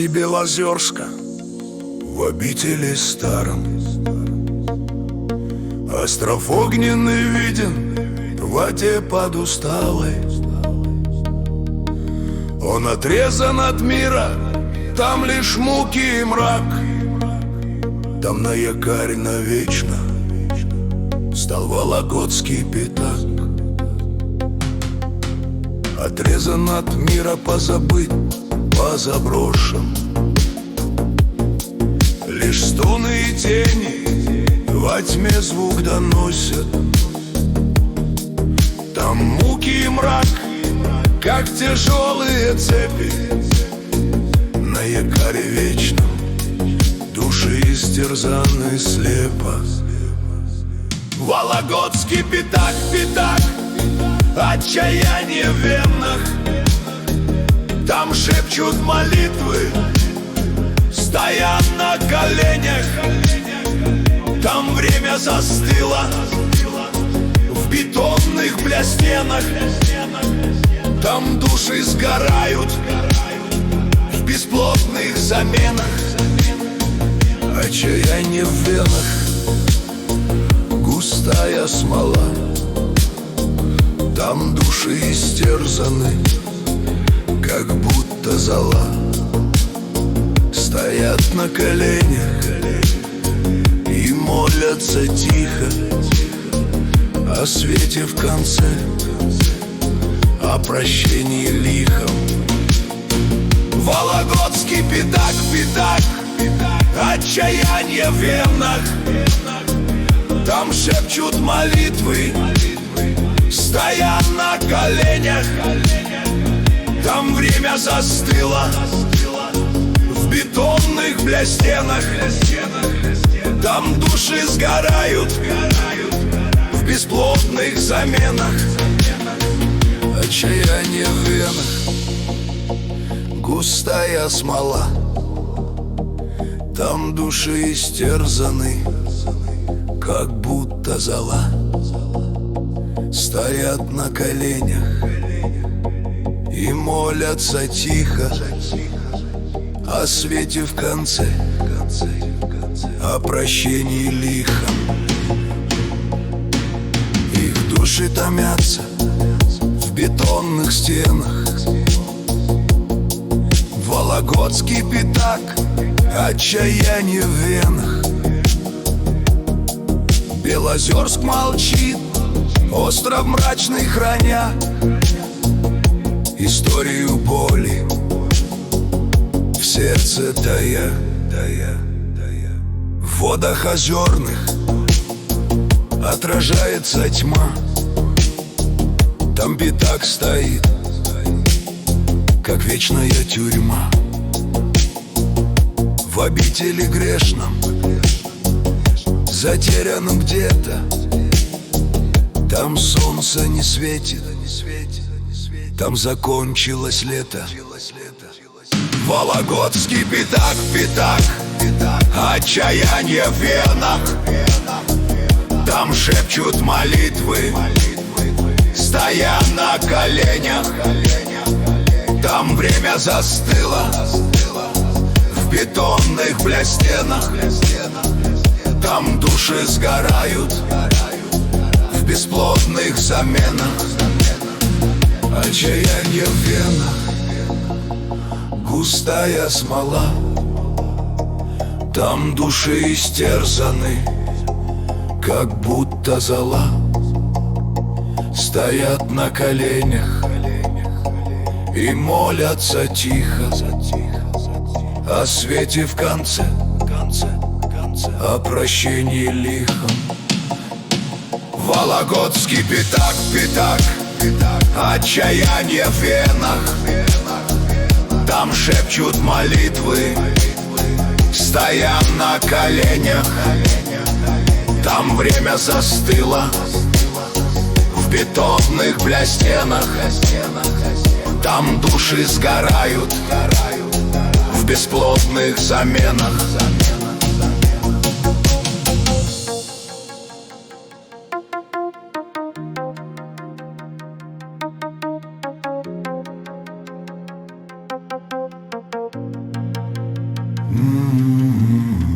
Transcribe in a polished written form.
Белозерска, в обители старом. Остров огненный виден в воде под усталой. Он отрезан от мира, там лишь муки и мрак. Там на якорь навечно стал Вологодский пятак. Отрезан от мира, позабыт, позаброшен. Лишь стоны и тени во тьме звук доносят. Там муки и мрак, как тяжелые цепи. На якоре вечном души истерзаны слепо. Вологодский пятак, пятак, отчаяние в венах. Там шепчут молитвы, стоят на коленях. Там время застыло в бетонных стенах. Там души сгорают в бесплотных заменах. Отчаяние в венах, густая смола. Там души истерзаны, как будто зола. Стоят на коленях и молятся тихо о свете в конце, о прощении лихом. Вологодский пятак, пятак, отчаяние в венах. Там шепчут молитвы, стоят на коленях. Там время застыло в бетонных стенах. Там души сгорают в бесплотных заменах. Отчаяние в венах, густая смола. Там души истерзаны, как будто зола. Стоят на коленях и молятся тихо о свете в конце, о прощении лихом. Их души томятся в бетонных стенах. Вологодский пятак, отчаяние в венах. Белозерск молчит, остров мрачный храня историю боли в сердце тая. В водах озерных отражается тьма. Там пятак стоит, как вечная тюрьма. В обители грешном, затерянном где-то, там солнце не светит, там закончилось лето. Вологодский пятак, пятак, отчаяние в венах. Там шепчут молитвы, стоя на коленях. Там время застыло в бетонных стенах. Там души сгорают в бесплотных заменах. Отчаяние в венах, густая смола. Там души истерзаны, как будто зола. Стоят на коленях и молятся тихо о свете в конце, о прощении лихом. Вологодский пятак, пятак, отчаяние в венах. Там шепчут молитвы, стоя на коленях. Там время застыло в бетонных стенах. Там души сгорают в бесплотных заменах. М-м-м.